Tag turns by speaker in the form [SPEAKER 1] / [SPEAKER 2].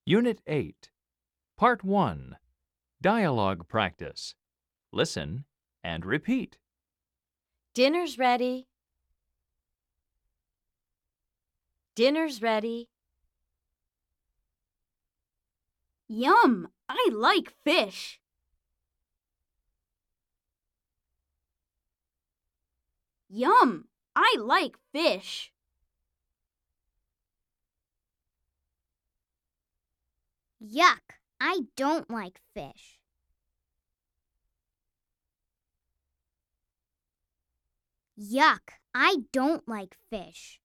[SPEAKER 1] Unit 8, Part 1, Dialogue Practice. Listen and repeat.
[SPEAKER 2] Dinner's ready. Dinner's ready.
[SPEAKER 3] Yum! I like fish. Yum! I like fish.
[SPEAKER 4] Yuck! I don't like fish. Yuck! I don't like fish.